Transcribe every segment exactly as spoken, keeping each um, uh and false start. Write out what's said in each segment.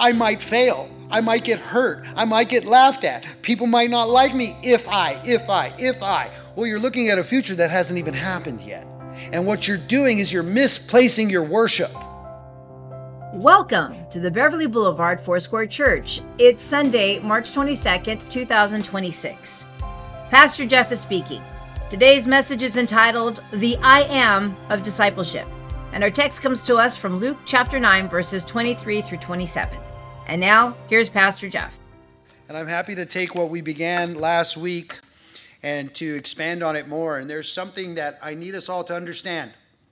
I might fail. I might get hurt. I might get laughed at. People might not like me if I, if I, if I. Well, you're looking at a future that hasn't even happened yet. And what you're doing is you're misplacing your worship. Welcome to the Beverly Boulevard Foursquare Church. It's Sunday, March twenty-second, two thousand twenty-six. Pastor Jeff is speaking. Today's message is entitled, The I Am of Discipleship. And our text comes to us from Luke chapter nine, verses twenty-three through twenty-seven. And now, here's Pastor Jeff. And I'm happy to take what we began last week and to expand on it more. And there's something that I need us all to understand.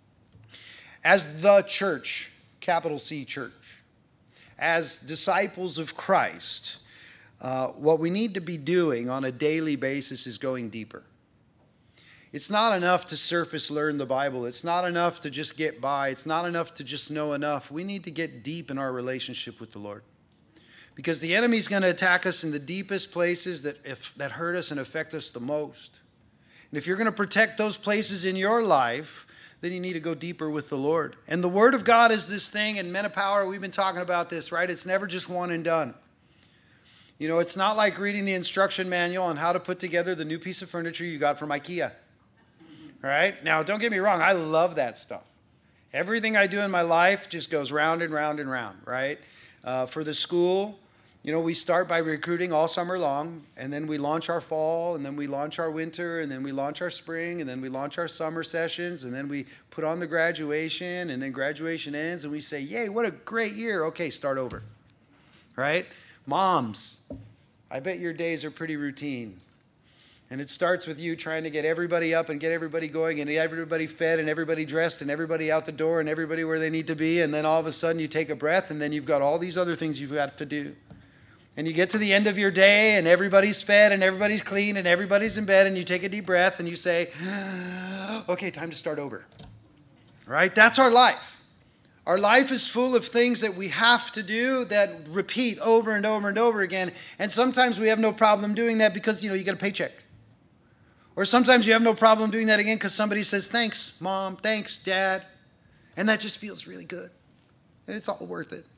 As the church, capital C church, as disciples of Christ, uh, what we need to be doing on a daily basis is going deeper. It's not enough to surface learn the Bible. It's not enough to just get by. It's not enough to just know enough. We need to get deep in our relationship with the Lord. Because the enemy's going to attack us in the deepest places that if, that hurt us and affect us the most. And if you're going to protect those places in your life, then you need to go deeper with the Lord. And the Word of God is this thing, and Men of Power, we've been talking about this, right? It's never just one and done. You know, it's not like reading the instruction manual on how to put together the new piece of furniture you got from IKEA. Right? Now, don't get me wrong. I love that stuff. Everything I do in my life just goes round and round and round, right? Uh, for the school, you know, we start by recruiting all summer long, and then we launch our fall, and then we launch our winter, and then we launch our spring, and then we launch our summer sessions, and then we put on the graduation, and then graduation ends, and we say, yay, what a great year. Okay, start over, right? Moms, I bet your days are pretty routine. And it starts with you trying to get everybody up and get everybody going and everybody fed and everybody dressed and everybody out the door and everybody where they need to be. And then all of a sudden you take a breath and then you've got all these other things you've got to do. And you get to the end of your day and everybody's fed and everybody's clean and everybody's in bed and you take a deep breath and you say, okay, time to start over. Right? That's our life. Our life is full of things that we have to do that repeat over and over and over again. And sometimes we have no problem doing that because, you know, you get a paycheck. Or sometimes you have no problem doing that again because somebody says, thanks, Mom, thanks, Dad. And that just feels really good. And it's all worth it.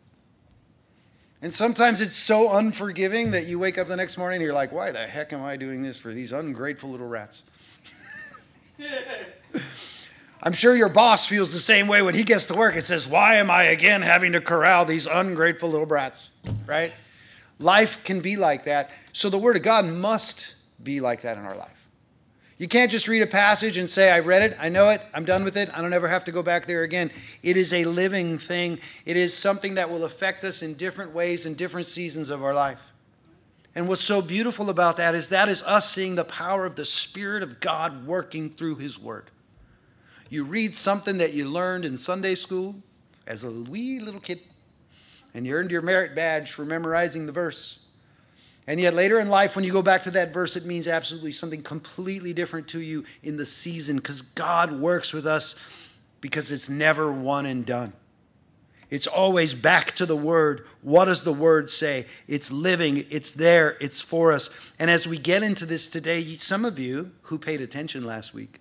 And sometimes it's so unforgiving that you wake up the next morning and you're like, why the heck am I doing this for these ungrateful little rats? I'm sure your boss feels the same way when he gets to work and says, why am I again having to corral these ungrateful little brats, right? Life can be like that. So the Word of God must be like that in our life. You can't just read a passage and say, I read it, I know it, I'm done with it, I don't ever have to go back there again. It is a living thing. It is something that will affect us in different ways in different seasons of our life. And what's so beautiful about that is that is us seeing the power of the Spirit of God working through His Word. You read something that you learned in Sunday school as a wee little kid, and you earned your merit badge for memorizing the verse. And yet later in life, when you go back to that verse, it means absolutely something completely different to you in the season because God works with us because it's never one and done. It's always back to the Word. What does the Word say? It's living. It's there. It's for us. And as we get into this today, some of you who paid attention last week,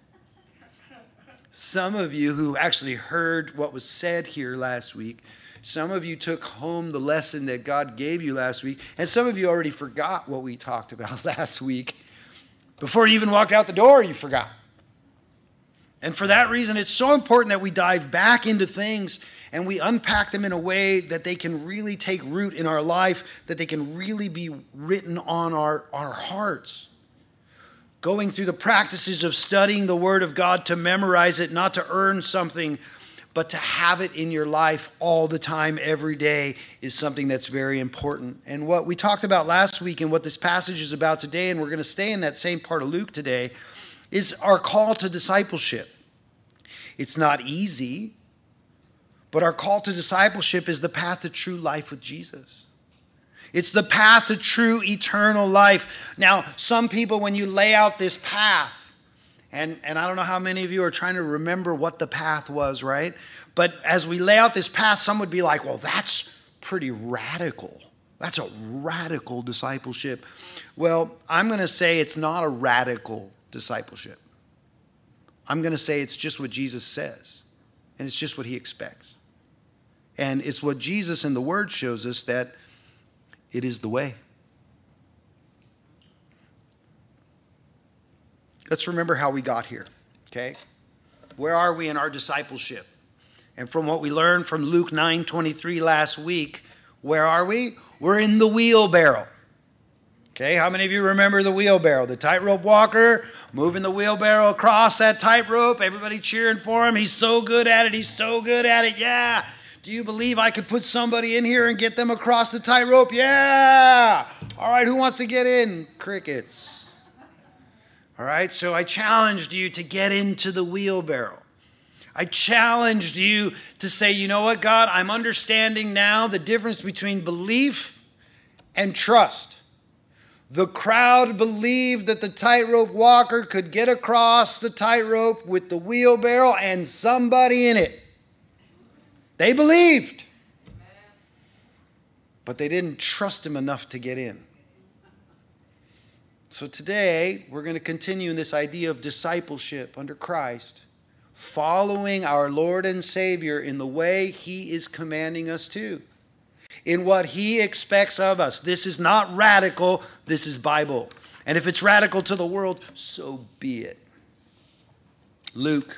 some of you who actually heard what was said here last week, some of you took home the lesson that God gave you last week, and some of you already forgot what we talked about last week. Before you even walked out the door, you forgot. And for that reason, it's so important that we dive back into things and we unpack them in a way that they can really take root in our life, that they can really be written on our, on our hearts. Going through the practices of studying the Word of God to memorize it, not to earn something, but to have it in your life all the time, every day, is something that's very important. And what we talked about last week and what this passage is about today, and we're going to stay in that same part of Luke today, is our call to discipleship. It's not easy, but our call to discipleship is the path to true life with Jesus. It's the path to true eternal life. Now, some people, when you lay out this path, And, and I don't know how many of you are trying to remember what the path was, right? But as we lay out this path, some would be like, well, that's pretty radical. That's a radical discipleship. Well, I'm going to say it's not a radical discipleship. I'm going to say it's just what Jesus says, and it's just what He expects. And it's what Jesus in the Word shows us, that it is the way. Let's remember how we got here, okay? Where are we in our discipleship? And from what we learned from Luke nine twenty-three last week, where are we? We're in the wheelbarrow. Okay, how many of you remember the wheelbarrow? The tightrope walker moving the wheelbarrow across that tightrope. Everybody cheering for him. He's so good at it. He's so good at it. Yeah. Do you believe I could put somebody in here and get them across the tightrope? Yeah. All right, who wants to get in? Crickets. All right, so I challenged you to get into the wheelbarrow. I challenged you to say, you know what, God, I'm understanding now the difference between belief and trust. The crowd believed that the tightrope walker could get across the tightrope with the wheelbarrow and somebody in it. They believed. But they didn't trust him enough to get in. So today, we're going to continue in this idea of discipleship under Christ, following our Lord and Savior in the way he is commanding us to, in what he expects of us. This is not radical, this is Bible. And if it's radical to the world, so be it. Luke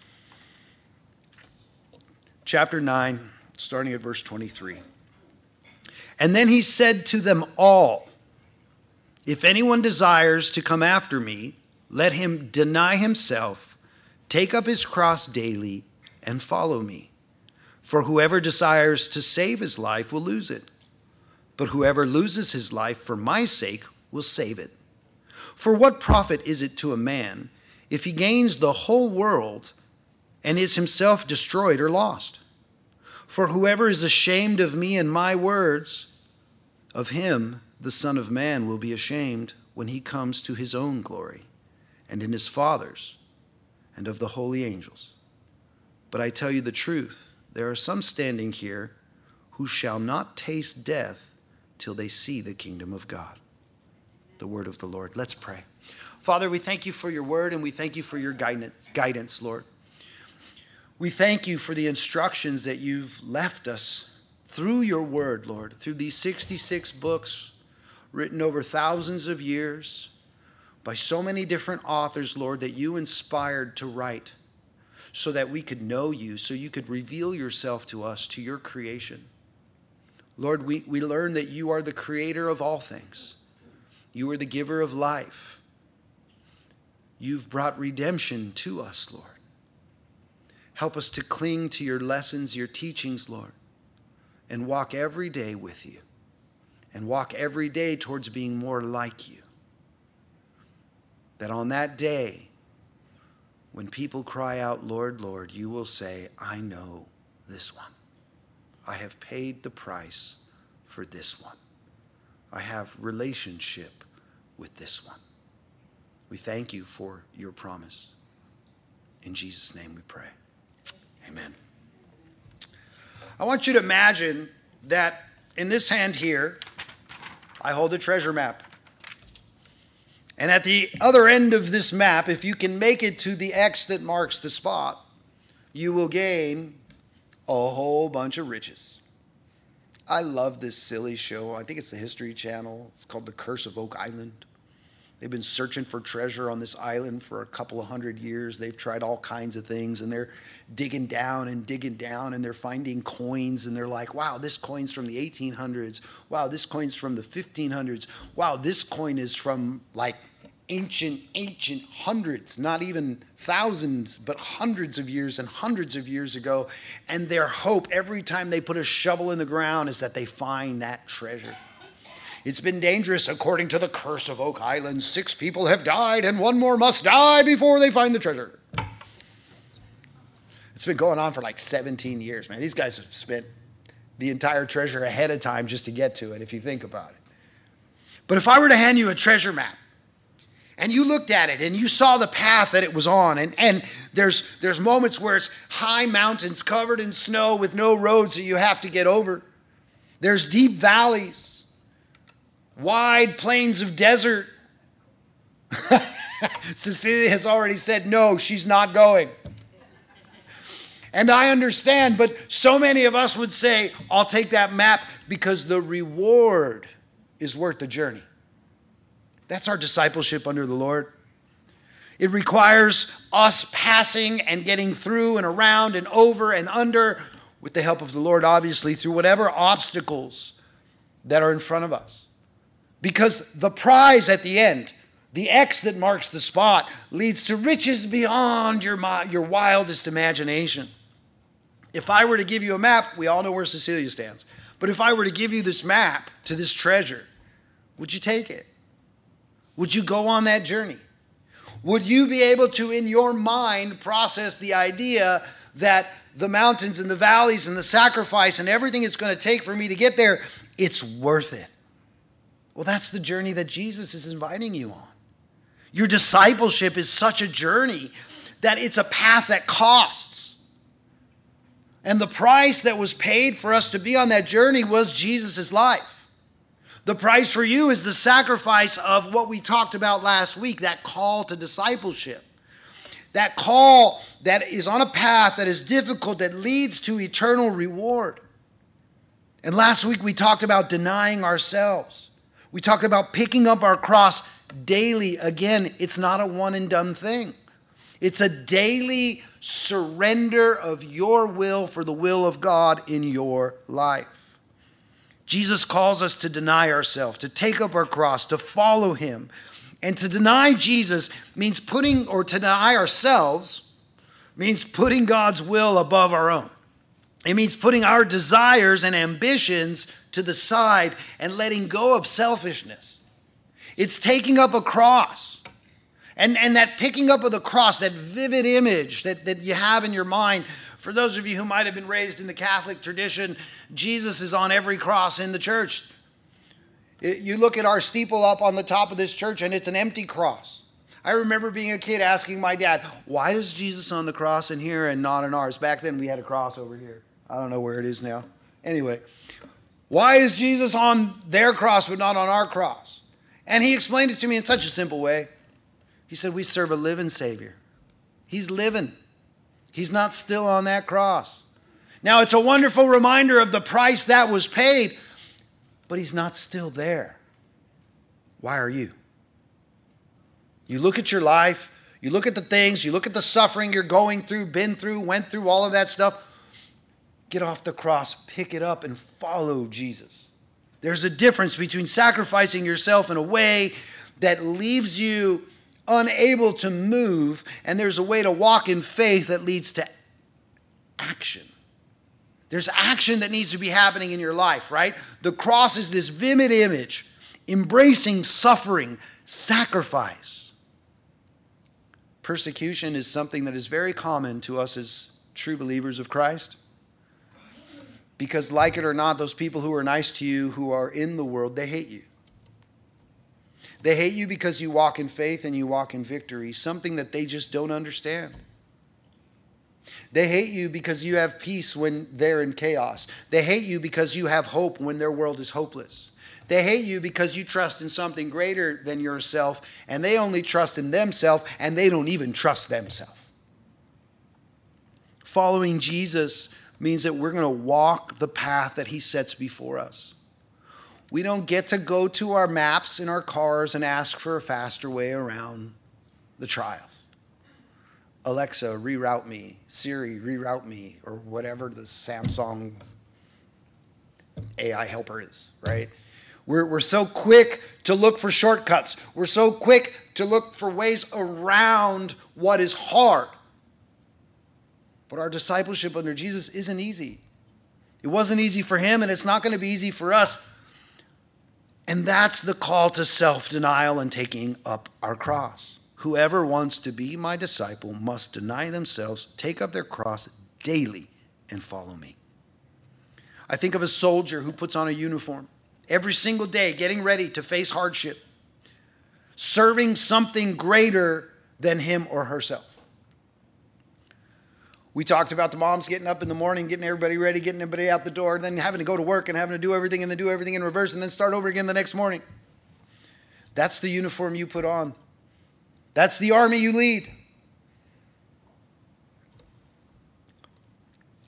chapter nine, starting at verse twenty-three. And then he said to them all, if anyone desires to come after me, let him deny himself, take up his cross daily, and follow me. For whoever desires to save his life will lose it. But whoever loses his life for my sake will save it. For what profit is it to a man if he gains the whole world and is himself destroyed or lost? For whoever is ashamed of me and my words, of him the Son of Man will be ashamed when he comes to his own glory, and in his Father's, and of the holy angels. But I tell you the truth, there are some standing here who shall not taste death till they see the kingdom of God. The word of the Lord. Let's pray. Father, we thank you for your word, and we thank you for your guidance, guidance, Lord. We thank you for the instructions that you've left us through your word, Lord, through these sixty-six books written over thousands of years by so many different authors, Lord, that you inspired to write so that we could know you, so you could reveal yourself to us, to your creation. Lord, we, we learn that you are the creator of all things. You are the giver of life. You've brought redemption to us, Lord. Help us to cling to your lessons, your teachings, Lord, and walk every day with you, and walk every day towards being more like you. That on that day, when people cry out, Lord, Lord, you will say, I know this one. I have paid the price for this one. I have relationship with this one. We thank you for your promise. In Jesus' name we pray. Amen. I want you to imagine that in this hand here, I hold a treasure map. And at the other end of this map, if you can make it to the X that marks the spot, you will gain a whole bunch of riches. I love this silly show. I think it's the History Channel. It's called The Curse of Oak Island. They've been searching for treasure on this island for a couple of hundred years. They've tried all kinds of things, and they're digging down and digging down, and they're finding coins, and they're like, wow, this coin's from the eighteen hundreds. Wow, this coin's from the fifteen hundreds. Wow, this coin is from like ancient, ancient hundreds, not even thousands, but hundreds of years and hundreds of years ago. And their hope every time they put a shovel in the ground is that they find that treasure. It's been dangerous, according to the curse of Oak Island. Six people have died, and one more must die before they find the treasure. It's been going on for like seventeen years, man. These guys have spent the entire treasure ahead of time just to get to it, if you think about it. But if I were to hand you a treasure map, and you looked at it, and you saw the path that it was on, and, and there's, there's moments where it's high mountains covered in snow with no roads that you have to get over. There's deep valleys. Wide plains of desert. Cecilia has already said no, she's not going. And I understand, but so many of us would say, I'll take that map because the reward is worth the journey. That's our discipleship under the Lord. It requires us passing and getting through and around and over and under, with the help of the Lord, obviously, through whatever obstacles that are in front of us. Because the prize at the end, the X that marks the spot, leads to riches beyond your, your wildest imagination. If I were to give you a map, we all know where Cecilia stands. But if I were to give you this map to this treasure, would you take it? Would you go on that journey? Would you be able to, in your mind, process the idea that the mountains and the valleys and the sacrifice and everything it's going to take for me to get there, it's worth it? Well, that's the journey that Jesus is inviting you on. Your discipleship is such a journey that it's a path that costs. And the price that was paid for us to be on that journey was Jesus' life. The price for you is the sacrifice of what we talked about last week, that call to discipleship. That call that is on a path that is difficult, that leads to eternal reward. And last week we talked about denying ourselves. We talked about picking up our cross daily. Again, it's not a one and done thing. It's a daily surrender of your will for the will of God in your life. Jesus calls us to deny ourselves, to take up our cross, to follow him. And to deny Jesus means putting, or to deny ourselves, means putting God's will above our own. It means putting our desires and ambitions to the side and letting go of selfishness. It's taking up a cross. And, and that picking up of the cross, that vivid image that, that you have in your mind, for those of you who might have been raised in the Catholic tradition, Jesus is on every cross in the church. It, you look at our steeple up on the top of this church and it's an empty cross. I remember being a kid asking my dad, why is Jesus on the cross in here and not in ours? Back then we had a cross over here. I don't know where it is now. Anyway, why is Jesus on their cross but not on our cross? And he explained it to me in such a simple way. He said, we serve a living Savior. He's living. He's not still on that cross. Now, it's a wonderful reminder of the price that was paid, but he's not still there. Why are you? You look at your life, you look at the things, you look at the suffering you're going through, been through, went through, all of that stuff. Get off the cross, pick it up, and follow Jesus. There's a difference between sacrificing yourself in a way that leaves you unable to move, and there's a way to walk in faith that leads to action. There's action that needs to be happening in your life, right? The cross is this vivid image, embracing suffering, sacrifice. Persecution is something that is very common to us as true believers of Christ. Because like it or not, those people who are nice to you, who are in the world, they hate you. They hate you because you walk in faith and you walk in victory, something that they just don't understand. They hate you because you have peace when they're in chaos. They hate you because you have hope when their world is hopeless. They hate you because you trust in something greater than yourself, and they only trust in themselves, and they don't even trust themselves. Following Jesus means that we're going to walk the path that he sets before us. We don't get to go to our maps in our cars and ask for a faster way around the trials. Alexa, reroute me. Siri, reroute me. Or whatever the Samsung A I helper is, right? We're, we're so quick to look for shortcuts. We're so quick to look for ways around what is hard. But our discipleship under Jesus isn't easy. It wasn't easy for him, and it's not going to be easy for us. And that's the call to self-denial and taking up our cross. Whoever wants to be my disciple must deny themselves, take up their cross daily, and follow me. I think of a soldier who puts on a uniform every single day, getting ready to face hardship, serving something greater than him or herself. We talked about the moms getting up in the morning, getting everybody ready, getting everybody out the door, then having to go to work and having to do everything and then do everything in reverse and then start over again the next morning. That's the uniform you put on. That's the army you lead.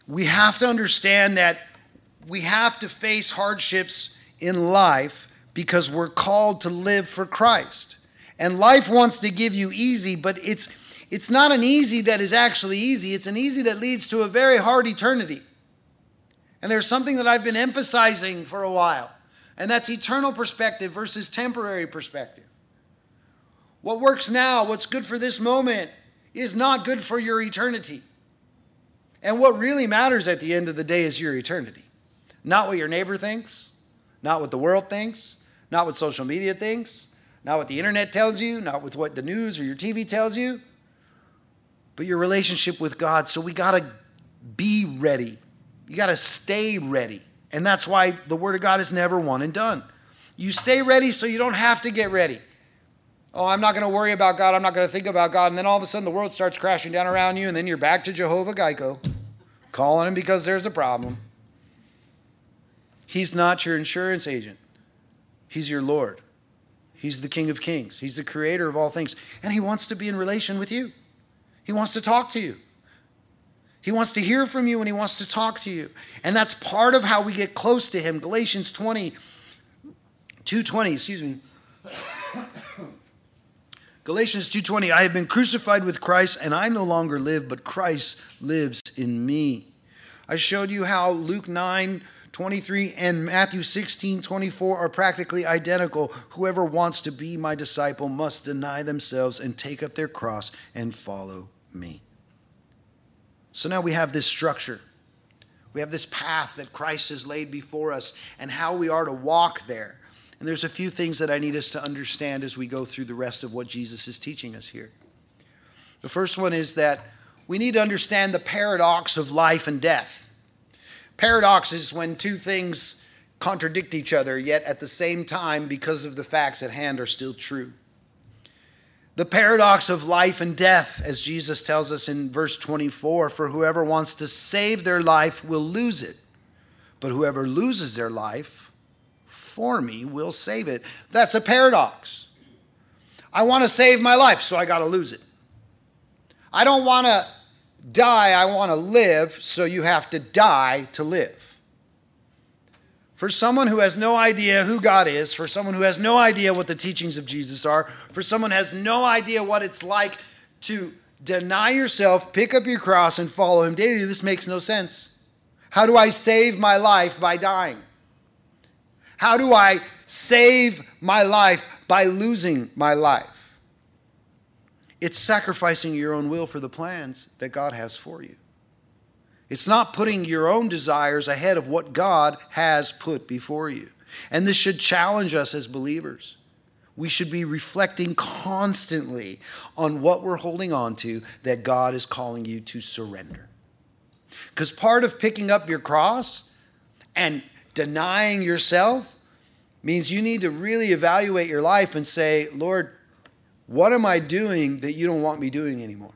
we have to understand that we have to face hardships in life because we're called to live for Christ. And life wants to give you easy, but it's it's not an easy that is actually easy. It's an easy that leads to a very hard eternity. And there's something that I've been emphasizing for a while, and that's eternal perspective versus temporary perspective. What works now, what's good for this moment, is not good for your eternity. And what really matters at the end of the day is your eternity. Not what your neighbor thinks, not what the world thinks, not what social media thinks, not what the internet tells you, not with what the news or your T V tells you, but your relationship with God. So we got to be ready. You got to stay ready. And that's why the Word of God is never one and done. You stay ready so you don't have to get ready. Oh, I'm not going to worry about God. I'm not going to think about God. And then all of a sudden the world starts crashing down around you, and then you're back to Jehovah Geico, calling him because there's a problem. He's not your insurance agent. He's your Lord. He's the King of Kings. He's the creator of all things. And he wants to be in relation with you. He wants to talk to you. He wants to hear from you, and he wants to talk to you. And that's part of how we get close to him. Galatians twenty, two twenty, excuse me. Galatians two twenty, I have been crucified with Christ, and I no longer live, but Christ lives in me. I showed you how Luke nine twenty-three and Matthew sixteen twenty-four are practically identical. Whoever wants to be my disciple must deny themselves and take up their cross and follow me. So now we have this structure. We have this path that Christ has laid before us and how we are to walk there. And there's a few things that I need us to understand as we go through the rest of what Jesus is teaching us here. The first one is that we need to understand the paradox of life and death. Paradox is when two things contradict each other, yet at the same time, because of the facts at hand, are still true. The paradox of life and death, as Jesus tells us in verse twenty-four, for whoever wants to save their life will lose it, but whoever loses their life for me will save it. That's a paradox. I want to save my life, so I got to lose it. I don't want to die, I want to live, so you have to die to live. For someone who has no idea who God is, for someone who has no idea what the teachings of Jesus are, for someone who has no idea what it's like to deny yourself, pick up your cross, and follow him daily, this makes no sense. How do I save my life by dying? How do I save my life by losing my life? It's sacrificing your own will for the plans that God has for you. It's not putting your own desires ahead of what God has put before you. And this should challenge us as believers. We should be reflecting constantly on what we're holding on to that God is calling you to surrender. Because part of picking up your cross and denying yourself means you need to really evaluate your life and say, Lord, what am I doing that you don't want me doing anymore?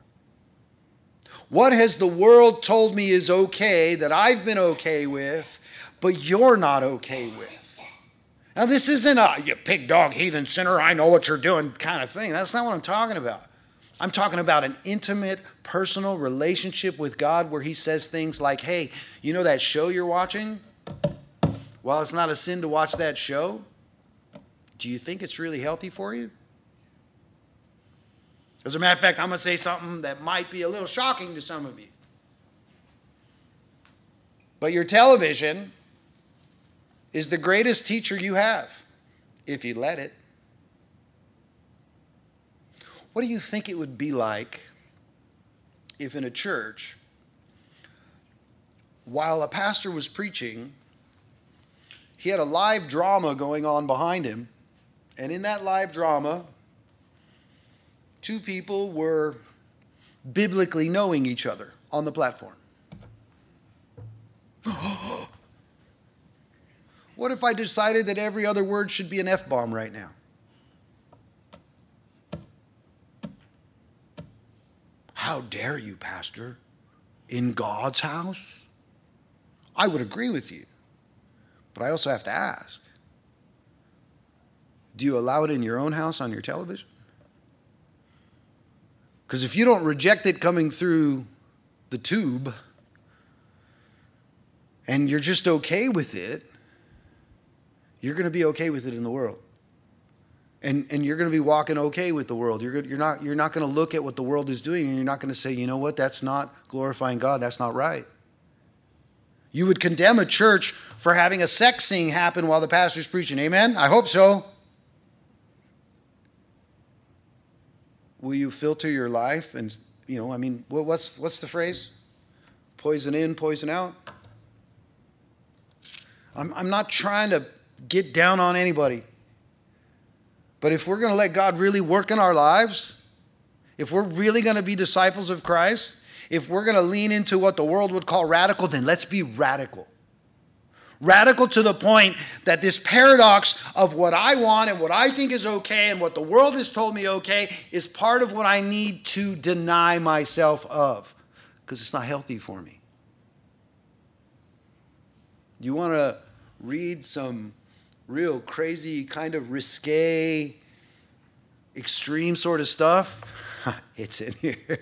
What has the world told me is okay that I've been okay with, but you're not okay with? Now, this isn't a, you pig dog heathen sinner, I know what you're doing kind of thing. That's not what I'm talking about. I'm talking about an intimate, personal relationship with God where he says things like, hey, you know that show you're watching? Well, it's not a sin to watch that show. Do you think it's really healthy for you? As a matter of fact, I'm going to say something that might be a little shocking to some of you. But your television is the greatest teacher you have, if you let it. What do you think it would be like if in a church, while a pastor was preaching, he had a live drama going on behind him, and in that live drama, two people were biblically knowing each other on the platform? What if I decided that every other word should be an F-bomb right now? How dare you, Pastor? In God's house? I would agree with you. But I also have to ask, do you allow it in your own house on your television? Because if you don't reject it coming through the tube, and you're just okay with it, you're going to be okay with it in the world. And, and you're going to be walking okay with the world. You're, good, you're not, you're not going to look at what the world is doing, and you're not going to say, you know what, that's not glorifying God. That's not right. You would condemn a church for having a sex scene happen while the pastor's preaching. Amen? I hope so. Will you filter your life? And, you know, I mean, what's, what's the phrase? Poison in, poison out. I'm, I'm not trying to get down on anybody. But if we're going to let God really work in our lives, if we're really going to be disciples of Christ, if we're going to lean into what the world would call radical, then let's be radical. Radical to the point that this paradox of what I want and what I think is okay and what the world has told me okay is part of what I need to deny myself of, because it's not healthy for me. You want to read some real crazy, kind of risque, extreme sort of stuff? It's in here.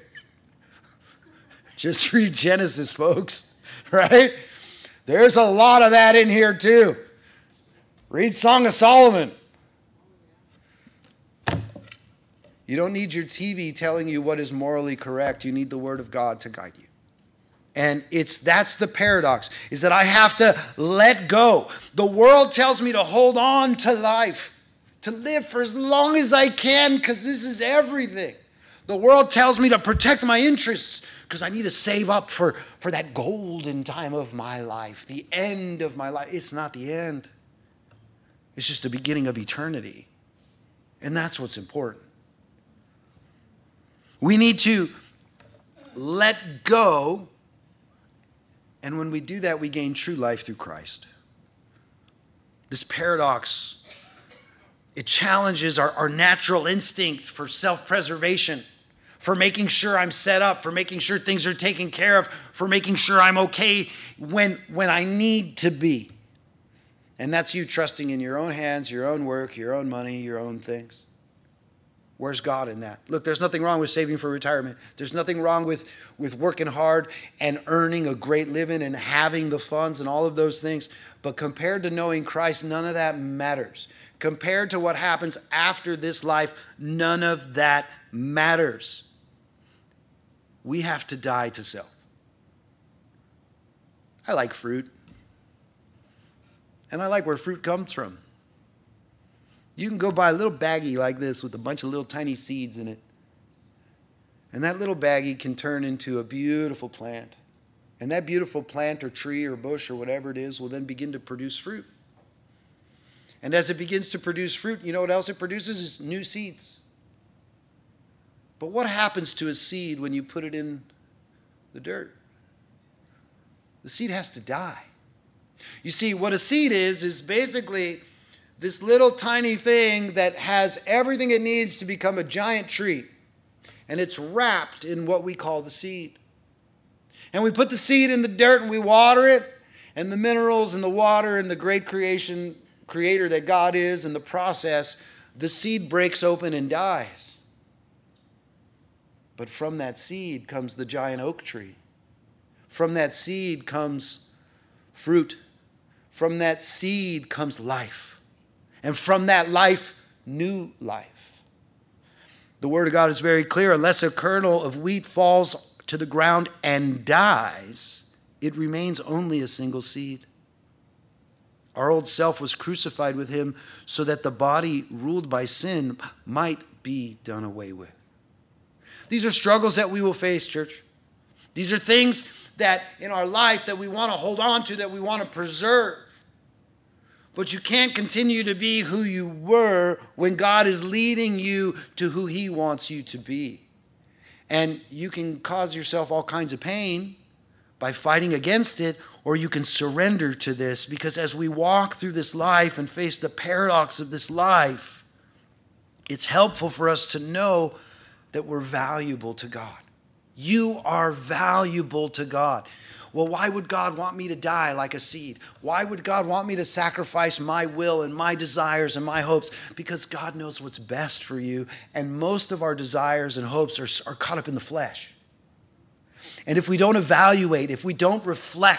Just read Genesis, folks, right? There's a lot of that in here too. Read Song of Solomon. You don't need your T V telling you what is morally correct. You need the Word of God to guide you. And it's that's the paradox, is that I have to let go. The world tells me to hold on to life, to live for as long as I can, because this is everything. The world tells me to protect my interests, because I need to save up for, for that golden time of my life, the end of my life. It's not the end. It's just the beginning of eternity. And that's what's important. We need to let go. And when we do that, we gain true life through Christ. This paradox, it challenges our, our natural instinct for self-preservation, for making sure I'm set up, for making sure things are taken care of, for making sure I'm okay when, when I need to be. And that's you trusting in your own hands, your own work, your own money, your own things. Where's God in that? Look, there's nothing wrong with saving for retirement. There's nothing wrong with, with working hard and earning a great living and having the funds and all of those things. But compared to knowing Christ, none of that matters. Compared to what happens after this life, none of that matters. We have to die to self. I like fruit. And I like where fruit comes from. You can go buy a little baggie like this with a bunch of little tiny seeds in it. And that little baggie can turn into a beautiful plant. And that beautiful plant or tree or bush or whatever it is will then begin to produce fruit. And as it begins to produce fruit, you know what else it produces? Is new seeds. But what happens to a seed when you put it in the dirt? The seed has to die. You see, what a seed is, is basically this little tiny thing that has everything it needs to become a giant tree. And it's wrapped in what we call the seed. And we put the seed in the dirt and we water it. And the minerals and the water and the great creation creator that God is, in the process, the seed breaks open and dies. But from that seed comes the giant oak tree. From that seed comes fruit. From that seed comes life. And from that life, new life. The Word of God is very clear. Unless a kernel of wheat falls to the ground and dies, it remains only a single seed. Our old self was crucified with him so that the body ruled by sin might be done away with. These are struggles that we will face, church. These are things that in our life that we want to hold on to, that we want to preserve. But you can't continue to be who you were when God is leading you to who he wants you to be. And you can cause yourself all kinds of pain by fighting against it, or you can surrender to this, because as we walk through this life and face the paradox of this life, it's helpful for us to know that we're valuable to God. You are valuable to God. Well, why would God want me to die like a seed? Why would God want me to sacrifice my will and my desires and my hopes? Because God knows what's best for you, and most of our desires and hopes are, are caught up in the flesh. And if we don't evaluate, if we don't reflect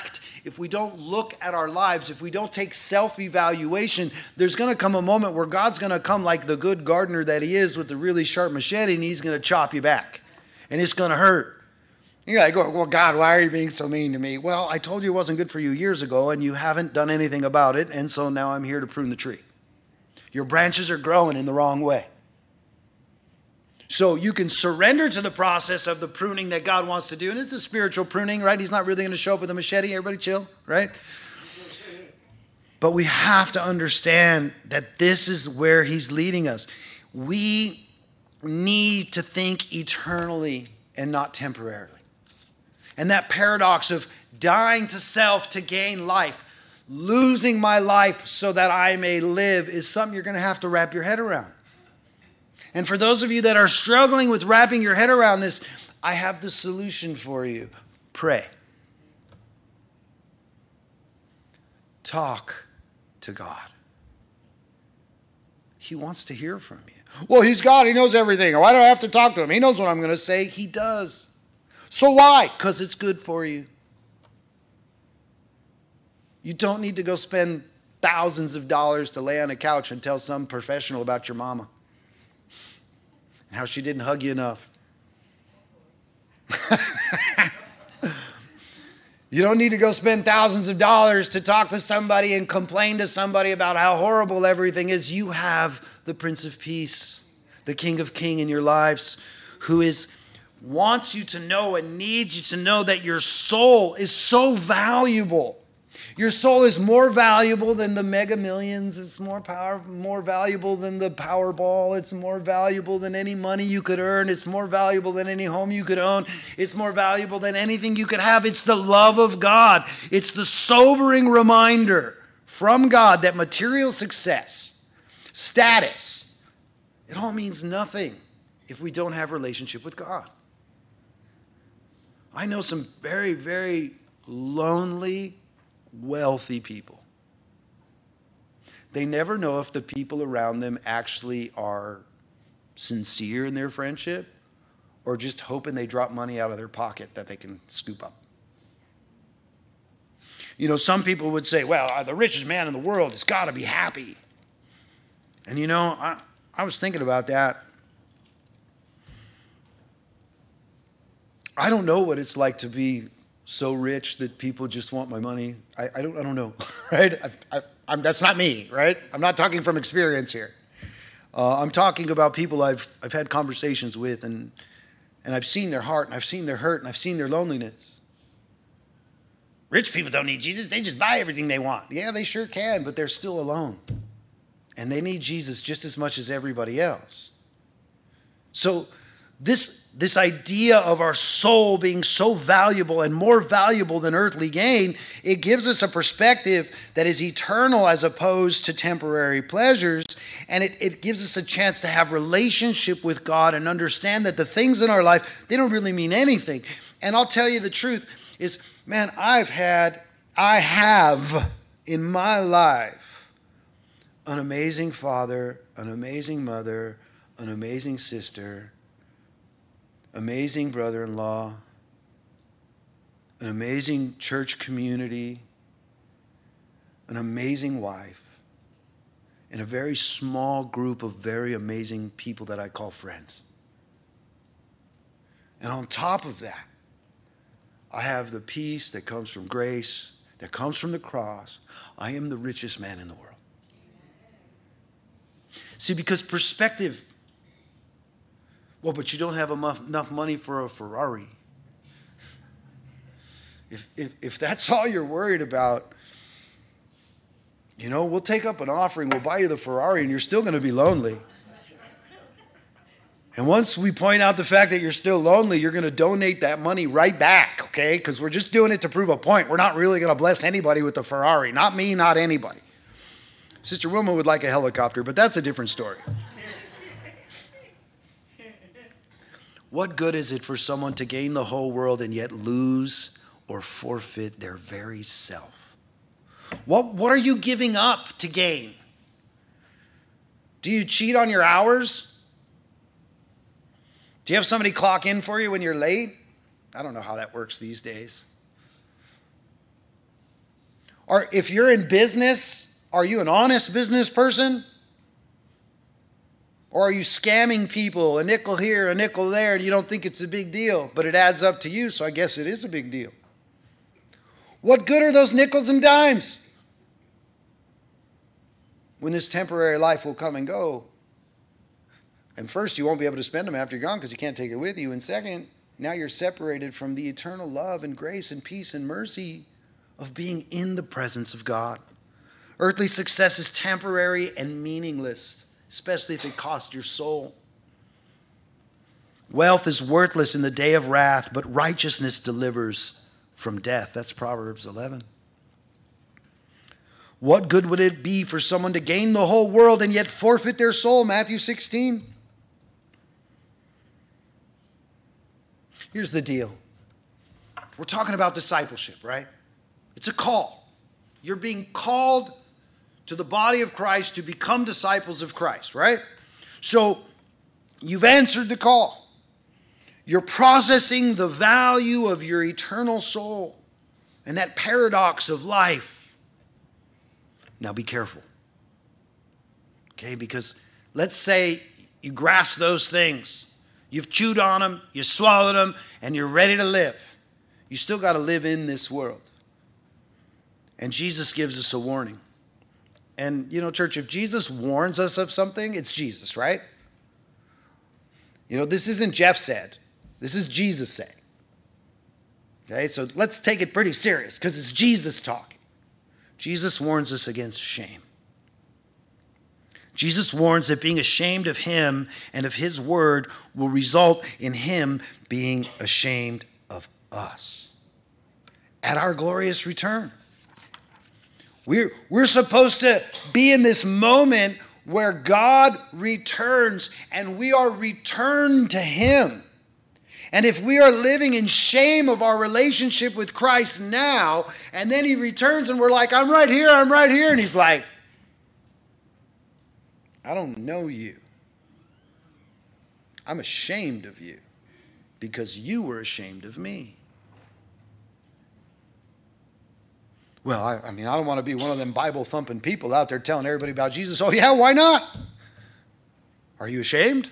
if we don't look at our lives, if we don't take self-evaluation, there's going to come a moment where God's going to come like the good gardener that he is with the really sharp machete, and he's going to chop you back. And it's going to hurt. You're like, well, God, why are you being so mean to me? Well, I told you it wasn't good for you years ago, and you haven't done anything about it, and so now I'm here to prune the tree. Your branches are growing in the wrong way. So you can surrender to the process of the pruning that God wants to do. And it's a spiritual pruning, right? He's not really going to show up with a machete. Everybody chill, right? But we have to understand that this is where he's leading us. We need to think eternally and not temporarily. And that paradox of dying to self to gain life, losing my life so that I may live, is something you're going to have to wrap your head around. And for those of you that are struggling with wrapping your head around this, I have the solution for you. Pray. Talk to God. He wants to hear from you. Well, he's God. He knows everything. Why do I have to talk to him? He knows what I'm going to say. He does. So why? Because it's good for you. You don't need to go spend thousands of dollars to lay on a couch and tell some professional about your mama. How she didn't hug you enough. You don't need to go spend thousands of dollars to talk to somebody and complain to somebody about how horrible everything is. You have the Prince of Peace, the King of Kings in your lives, who is wants you to know and needs you to know that your soul is so valuable. Your soul is more valuable than the Mega Millions. It's more power, more valuable than the Powerball. It's more valuable than any money you could earn. It's more valuable than any home you could own. It's more valuable than anything you could have. It's the love of God. It's the sobering reminder from God that material success, status, it all means nothing if we don't have a relationship with God. I know some very, very lonely, wealthy people. They never know if the people around them actually are sincere in their friendship or just hoping they drop money out of their pocket that they can scoop up. You know, some people would say, well, the richest man in the world has got to be happy. And you know, I, I was thinking about that. I don't know what it's like to be so rich that people just want my money. I, I don't I don't know, right? I, I, I'm, that's not me, right? I'm not talking from experience here. Uh, I'm talking about people I've I've had conversations with, and and I've seen their heart, and I've seen their hurt, and I've seen their loneliness. Rich people don't need Jesus. They just buy everything they want. Yeah, they sure can, but they're still alone. And they need Jesus just as much as everybody else. So This, this idea of our soul being so valuable and more valuable than earthly gain, it gives us a perspective that is eternal as opposed to temporary pleasures. And it, it gives us a chance to have relationship with God and understand that the things in our life, they don't really mean anything. And I'll tell you the truth is, man, I've had, I have in my life an amazing father, an amazing mother, an amazing sister, amazing brother-in-law, an amazing church community, an amazing wife, and a very small group of very amazing people that I call friends. And on top of that, I have the peace that comes from grace, that comes from the cross. I am the richest man in the world. See, because perspective. Well, but you don't have enough money for a Ferrari. If, if, if that's all you're worried about, you know, we'll take up an offering, we'll buy you the Ferrari, and you're still going to be lonely. And once we point out the fact that you're still lonely, you're going to donate that money right back, okay? Because we're just doing it to prove a point. We're not really going to bless anybody with the Ferrari. Not me, not anybody. Sister Wilma would like a helicopter, but that's a different story. What good is it for someone to gain the whole world and yet lose or forfeit their very self? What, what are you giving up to gain? Do you cheat on your hours? Do you have somebody clock in for you when you're late? I don't know how that works these days. Or if you're in business, are you an honest business person? Or are you scamming people, a nickel here, a nickel there, and you don't think it's a big deal, but it adds up to you, so I guess it is a big deal. What good are those nickels and dimes when this temporary life will come and go? And first, you won't be able to spend them after you're gone because you can't take it with you. And second, now you're separated from the eternal love and grace and peace and mercy of being in the presence of God. Earthly success is temporary and meaningless, especially if it costs your soul. Wealth is worthless in the day of wrath, but righteousness delivers from death. That's Proverbs eleven. What good would it be for someone to gain the whole world and yet forfeit their soul? Matthew sixteen. Here's the deal. We're talking about discipleship, right? It's a call. You're being called to the body of Christ to become disciples of Christ, right? So you've answered the call. You're processing the value of your eternal soul and that paradox of life. Now be careful. Okay, because let's say you grasp those things. You've chewed on them, you swallowed them, and you're ready to live. You still got to live in this world. And Jesus gives us a warning. And, you know, church, if Jesus warns us of something, it's Jesus, right? You know, this isn't Jeff said. This is Jesus saying. Okay, so let's take it pretty serious because it's Jesus talking. Jesus warns us against shame. Jesus warns that being ashamed of him and of his word will result in him being ashamed of us at our glorious return. We're, we're supposed to be in this moment where God returns and we are returned to him. And if we are living in shame of our relationship with Christ now, and then he returns and we're like, I'm right here, I'm right here. And he's like, I don't know you. I'm ashamed of you because you were ashamed of me. Well, I, I mean, I don't want to be one of them Bible-thumping people out there telling everybody about Jesus. Oh, yeah, why not? Are you ashamed?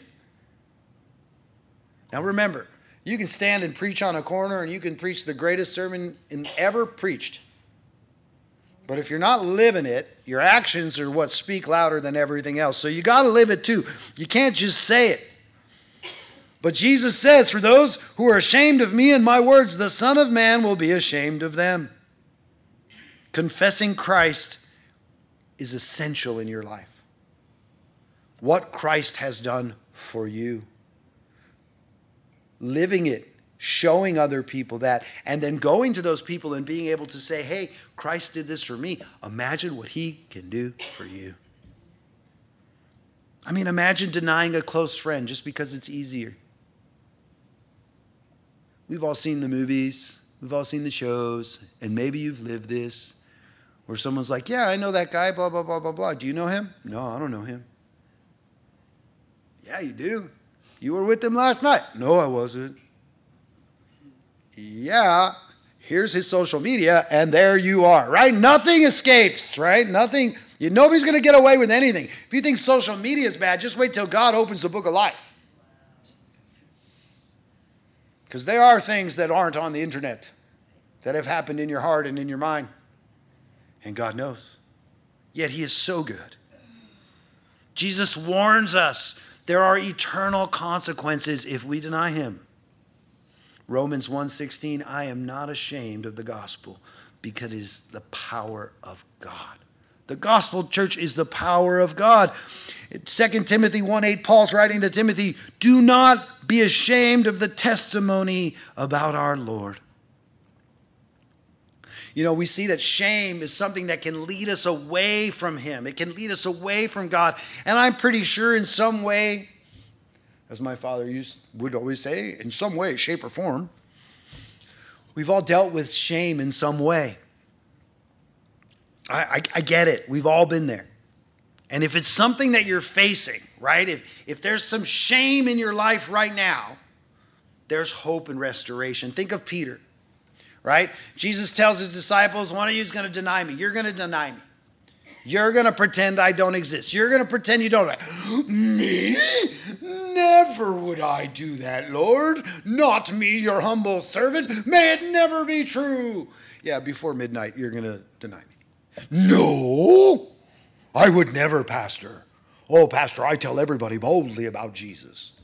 Now, remember, you can stand and preach on a corner and you can preach the greatest sermon in ever preached. But if you're not living it, your actions are what speak louder than everything else. So you got to live it too. You can't just say it. But Jesus says, for those who are ashamed of me and my words, the Son of Man will be ashamed of them. Confessing Christ is essential in your life. What Christ has done for you. Living it, showing other people that, and then going to those people and being able to say, hey, Christ did this for me. Imagine what he can do for you. I mean, imagine denying a close friend just because it's easier. We've all seen the movies. We've all seen the shows. And maybe you've lived this. Where someone's like, yeah, I know that guy, blah, blah, blah, blah, blah. Do you know him? No, I don't know him. Yeah, you do. You were with him last night. No, I wasn't. Yeah, here's his social media, and there you are, right? Nothing escapes, right? Nothing. You, nobody's going to get away with anything. If you think social media is bad, just wait till God opens the book of life. Because there are things that aren't on the internet that have happened in your heart and in your mind. And God knows. Yet he is so good. Jesus warns us there are eternal consequences if we deny him. Romans one sixteen, I am not ashamed of the gospel because it is the power of God. The gospel, church, is the power of God. Second Timothy one eight, Paul's writing to Timothy, do not be ashamed of the testimony about our Lord. You know, we see that shame is something that can lead us away from him. It can lead us away from God. And I'm pretty sure in some way, as my father used, would always say, in some way, shape, or form, we've all dealt with shame in some way. I, I, I get it. We've all been there. And if it's something that you're facing, right, if, if there's some shame in your life right now, there's hope and restoration. Think of Peter. right? Jesus tells his disciples, one of you is going to deny me. You're going to deny me. You're going to pretend I don't exist. You're going to pretend you don't. Me? Never would I do that, Lord. Not me, your humble servant. May it never be true. Yeah, before midnight, you're going to deny me. No, I would never, Pastor. Oh, Pastor, I tell everybody boldly about Jesus.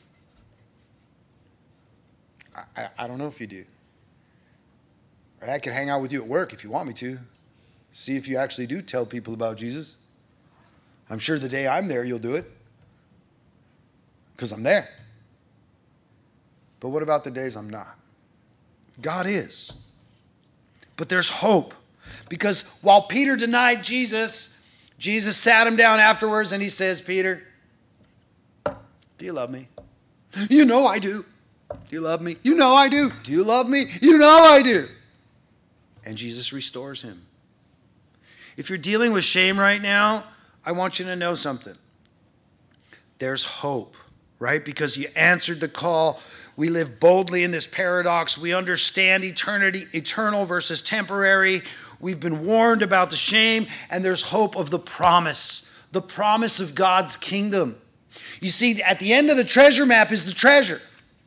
I, I, I don't know if you do. Or I could hang out with you at work if you want me to. See if you actually do tell people about Jesus. I'm sure the day I'm there, you'll do it. Because I'm there. But what about the days I'm not? God is. But there's hope. Because while Peter denied Jesus, Jesus sat him down afterwards and he says, Peter, do you love me? You know I do. Do you love me? You know I do. Do you love me? You know I do. And Jesus restores him. If you're dealing with shame right now, I want you to know something. There's hope, right? Because you answered the call. We live boldly in this paradox. We understand eternity, eternal versus temporary. We've been warned about the shame, and there's hope of the promise, the promise of God's kingdom. You see, at the end of the treasure map is the treasure.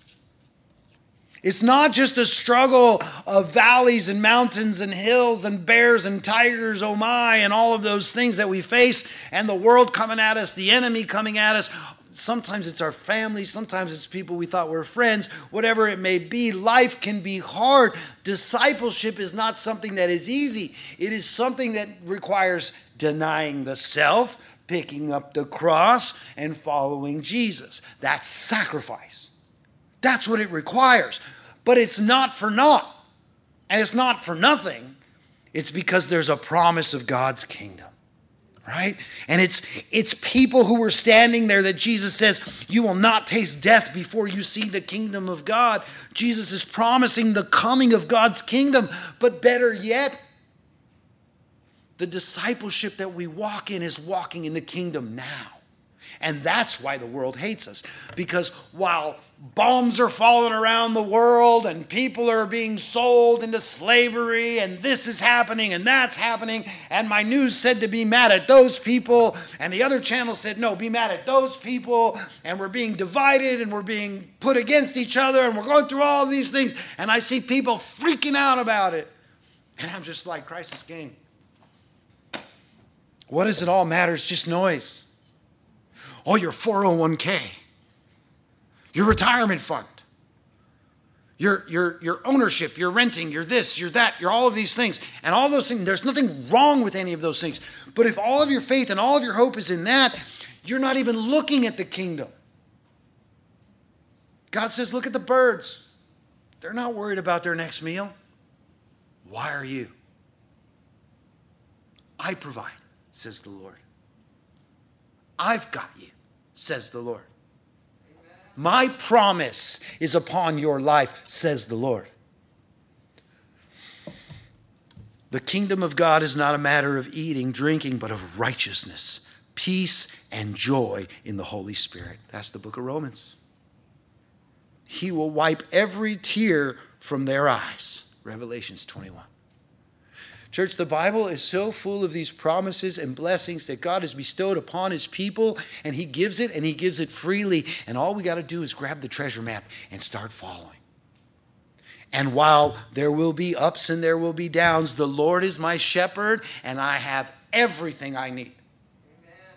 It's not just a struggle of valleys and mountains and hills and bears and tigers, oh my, and all of those things that we face, and the world coming at us, the enemy coming at us. Sometimes it's our family, sometimes it's people we thought were friends, whatever it may be. Life can be hard. Discipleship is not something that is easy. It is something that requires denying the self, picking up the cross, and following Jesus. That's sacrifice. That's what it requires. But it's not for naught. And it's not for nothing. It's because there's a promise of God's kingdom. Right? And it's it's people who were standing there that Jesus says, you will not taste death before you see the kingdom of God. Jesus is promising the coming of God's kingdom. But better yet, the discipleship that we walk in is walking in the kingdom now. And that's why the world hates us. Because while bombs are falling around the world and people are being sold into slavery and this is happening and that's happening, and my news said to be mad at those people and the other channel said no, be mad at those people, and we're being divided and we're being put against each other and we're going through all of these things, and I see people freaking out about it, and I'm just like, Christ is king. What does it all matter? It's just noise. Oh, your four oh one k, your retirement fund, your, your, your ownership, your renting, your this, your that, your all of these things. And all those things, there's nothing wrong with any of those things. But if all of your faith and all of your hope is in that, you're not even looking at the kingdom. God says, look at the birds. They're not worried about their next meal. Why are you? I provide, says the Lord. I've got you, says the Lord. Amen. My promise is upon your life, says the Lord. The kingdom of God is not a matter of eating, drinking, but of righteousness, peace, and joy in the Holy Spirit. That's the book of Romans. He will wipe every tear from their eyes. Revelations twenty-one. Church, the Bible is so full of these promises and blessings that God has bestowed upon his people, and he gives it and he gives it freely. And all we got to do is grab the treasure map and start following. And while there will be ups and there will be downs, the Lord is my shepherd and I have everything I need. Amen.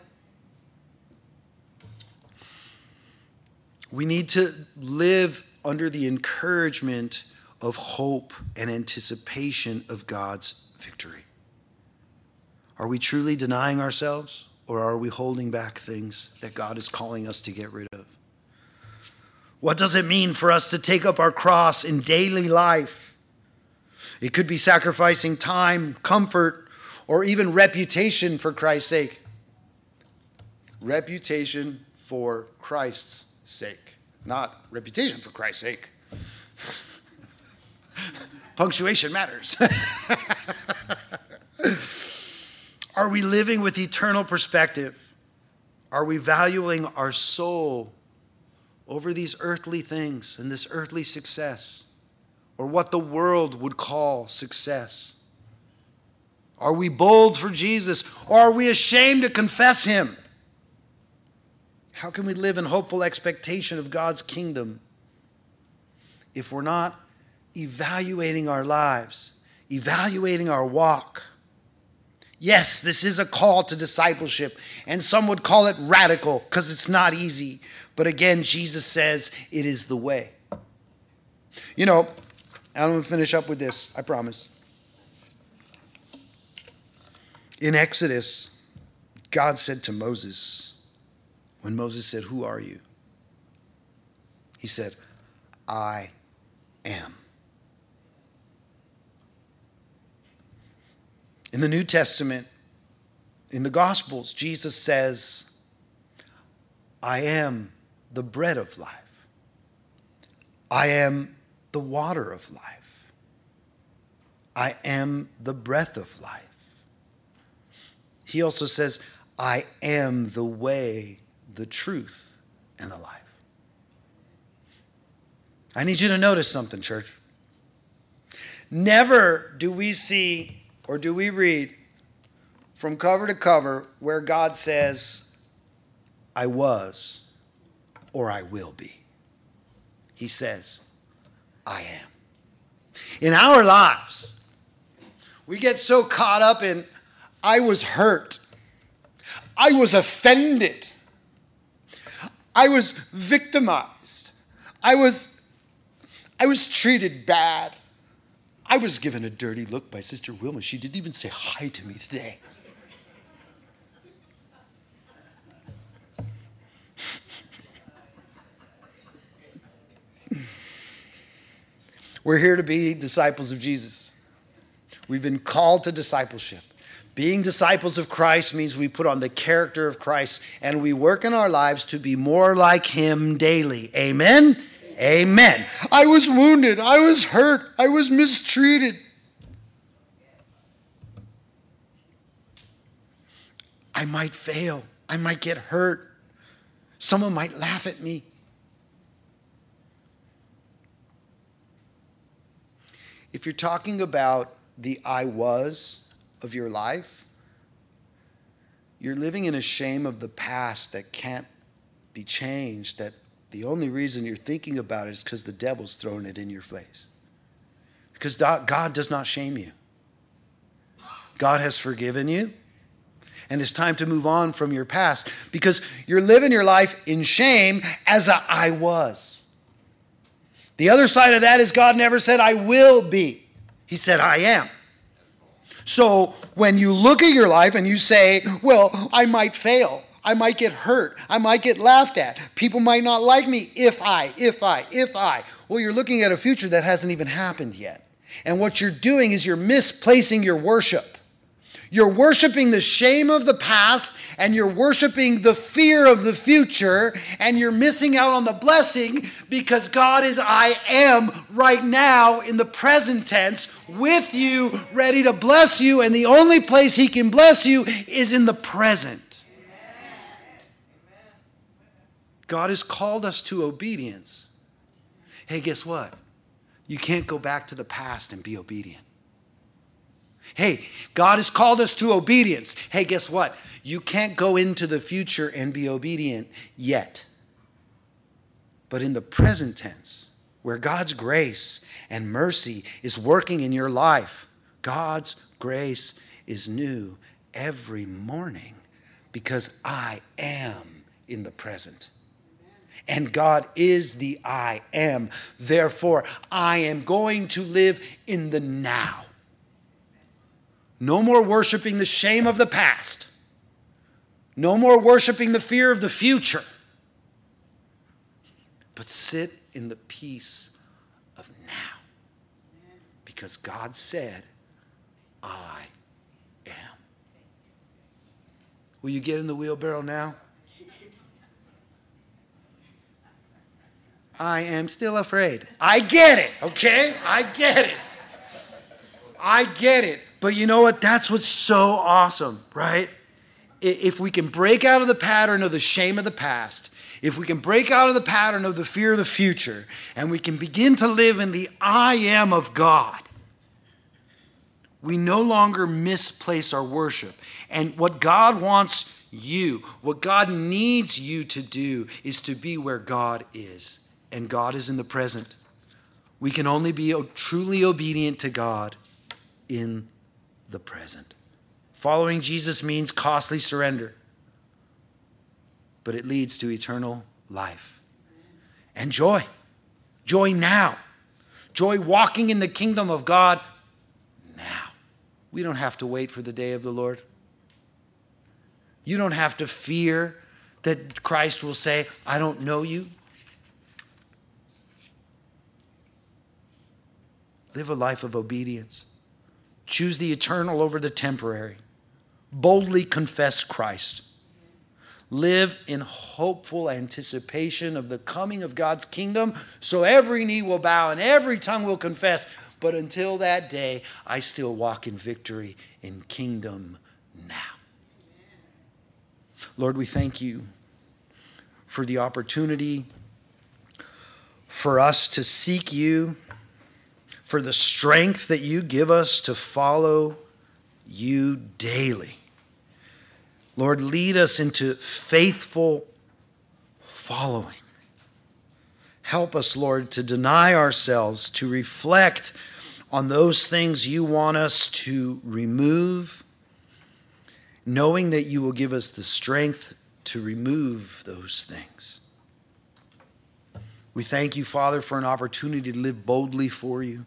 We need to live under the encouragement of hope and anticipation of God's victory. Are we truly denying ourselves, or are we holding back things that God is calling us to get rid of? What does it mean for us to take up our cross in daily life? It could be sacrificing time, comfort, or even reputation for Christ's sake. Reputation for Christ's sake, not reputation for Christ's sake. Punctuation matters. Are we living with eternal perspective? Are we valuing our soul over these earthly things and this earthly success? or what the world would call success? Are we bold for Jesus, or are we ashamed to confess him? How can we live in hopeful expectation of God's kingdom if we're not evaluating our lives, evaluating our walk? Yes, this is a call to discipleship, and some would call it radical because it's not easy. But again, Jesus says it is the way. You know, I'm going to finish up with this, I promise. In Exodus, God said to Moses, when Moses said, "Who are you?" He said, "I am." In the New Testament, in the Gospels, Jesus says, "I am the bread of life. I am the water of life. I am the breath of life." He also says, "I am the way, the truth, and the life." I need you to notice something, church. Never do we see or do we read from cover to cover where God says, "I was," or "I will be." He says, "I am." In our lives, we get so caught up in, "I was hurt. I was offended. I was victimized. I was, I was treated bad. I was given a dirty look by Sister Wilma. She didn't even say hi to me today." We're here to be disciples of Jesus. We've been called to discipleship. Being disciples of Christ means we put on the character of Christ and we work in our lives to be more like him daily. Amen? Amen. I was wounded. I was hurt. I was mistreated. I might fail. I might get hurt. Someone might laugh at me. If you're talking about the "I was" of your life, you're living in a shame of the past that can't be changed, that the only reason you're thinking about it is because the devil's throwing it in your face. Because God does not shame you. God has forgiven you. And it's time to move on from your past because you're living your life in shame as a "I was." The other side of that is God never said "I will be." He said "I am." So when you look at your life and you say, "Well, I might fail. I might get hurt. I might get laughed at. People might not like me if I, if I, if I." Well, you're looking at a future that hasn't even happened yet. And what you're doing is you're misplacing your worship. You're worshiping the shame of the past and you're worshiping the fear of the future and you're missing out on the blessing because God is "I am" right now in the present tense with you, ready to bless you, and the only place he can bless you is in the present. God has called us to obedience. Hey, guess what? You can't go back to the past and be obedient. Hey, God has called us to obedience. Hey, guess what? You can't go into the future and be obedient yet. But in the present tense, where God's grace and mercy is working in your life, God's grace is new every morning because I am in the present. And God is the "I am." Therefore, I am going to live in the now. No more worshiping the shame of the past. No more worshiping the fear of the future. But sit in the peace of now. Because God said, "I am." Will you get in the wheelbarrow now? I am still afraid. I get it, okay? I get it. I get it. But you know what? That's what's so awesome, right? if we can break out of the pattern of the shame of the past, if we can break out of the pattern of the fear of the future, and we can begin to live in the I am of God, we no longer misplace our worship. And what God wants you, what God needs you to do, is to be where God is. And God is in the present. We can only be truly obedient to God in the present. Following Jesus means costly surrender, but it leads to eternal life and joy. Joy now. Joy walking in the kingdom of God now. We don't have to wait for the day of the Lord. You don't have to fear that Christ will say, I don't know you. Live a life of obedience. Choose the eternal over the temporary. Boldly confess Christ. Live in hopeful anticipation of the coming of God's kingdom, so every knee will bow and every tongue will confess. But until that day, I still walk in victory in kingdom now. Lord, we thank you for the opportunity for us to seek you, for the strength that you give us to follow you daily. Lord, lead us into faithful following. Help us, Lord, to deny ourselves, to reflect on those things you want us to remove, knowing that you will give us the strength to remove those things. We thank you, Father, for an opportunity to live boldly for you.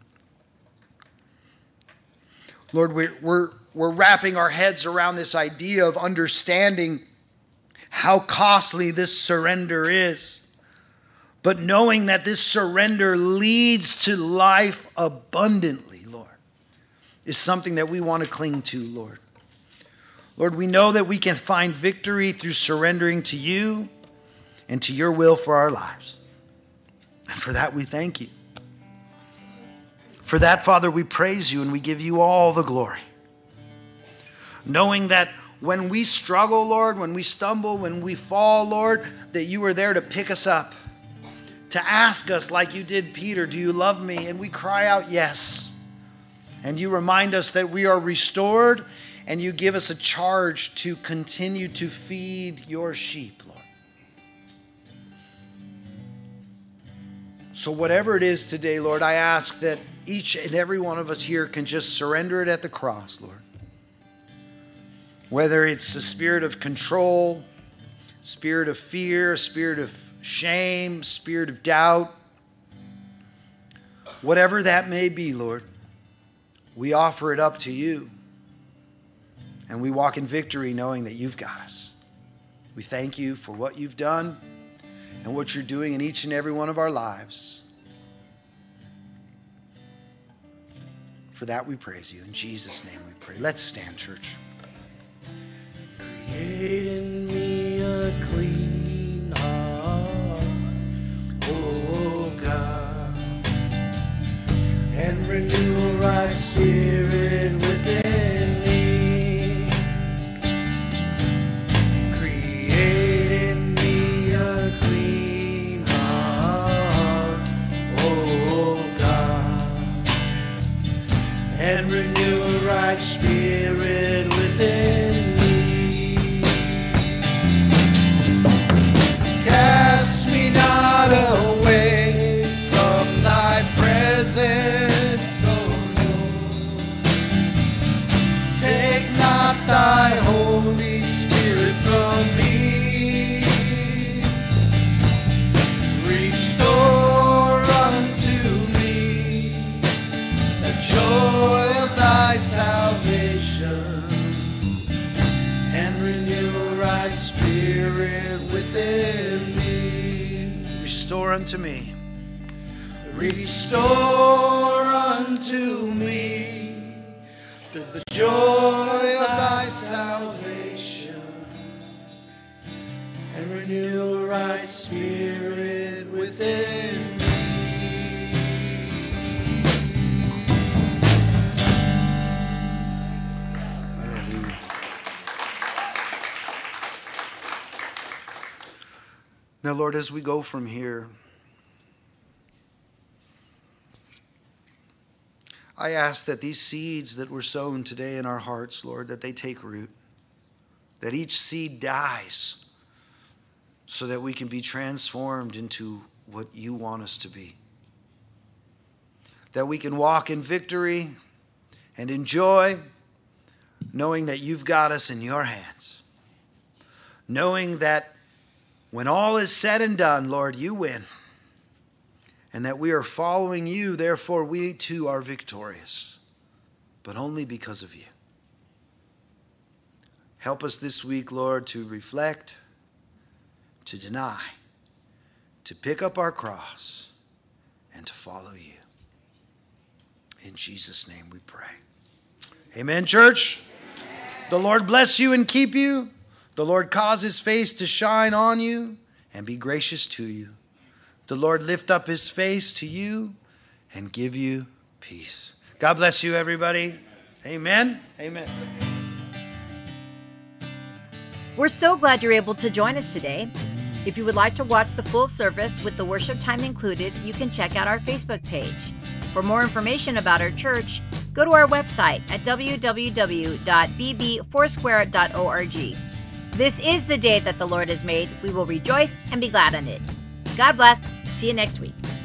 Lord, we're, we're, we're wrapping our heads around this idea of understanding how costly this surrender is. But knowing that this surrender leads to life abundantly, Lord, is something that we want to cling to, Lord. Lord, we know that we can find victory through surrendering to you and to your will for our lives. And for that, we thank you. For that, Father, we praise you and we give you all the glory. Knowing that when we struggle, Lord, when we stumble, when we fall, Lord, that you are there to pick us up, to ask us like you did Peter, do you love me? And we cry out, yes. And you remind us that we are restored, and you give us a charge to continue to feed your sheep, Lord. So whatever it is today, Lord, I ask that each and every one of us here can just surrender it at the cross, Lord. Whether it's a spirit of control, spirit of fear, spirit of shame, spirit of doubt, whatever that may be, Lord, we offer it up to you. And we walk in victory knowing that you've got us. We thank you for what you've done and what you're doing in each and every one of our lives. For that we praise you. In Jesus' name we pray. Let's stand, church. Create in me a clean heart, oh God, and renew a right spirit within me. Create in me a clean heart, oh God, and renew a right spirit within me. Cast me not away from thy presence, O Lord. Take not thy Holy Spirit from me. Restore unto me the joy of thy salvation, and renew a right spirit within me. Restore unto me. Restore unto me the, the joy of thy salvation, and renew a right spirit within me. Hallelujah. Now, Lord, as we go from here, I ask that these seeds that were sown today in our hearts, Lord, that they take root, that each seed dies so that we can be transformed into what you want us to be, that we can walk in victory and in joy, knowing that you've got us in your hands, knowing that when all is said and done, Lord, you win, and that we are following you, therefore we too are victorious, but only because of you. Help us this week, Lord, to reflect, to deny, to pick up our cross, and to follow you. In Jesus' name we pray. Amen, church. The Lord bless you and keep you. The Lord cause his face to shine on you and be gracious to you. The Lord lift up his face to you and give you peace. God bless you, everybody. Amen. Amen. We're so glad you're able to join us today. If you would like to watch the full service with the worship time included, you can check out our Facebook page. For more information about our church, go to our website at w w w dot b b foursquare dot org. This is the day that the Lord has made. We will rejoice and be glad in it. God bless. See you next week.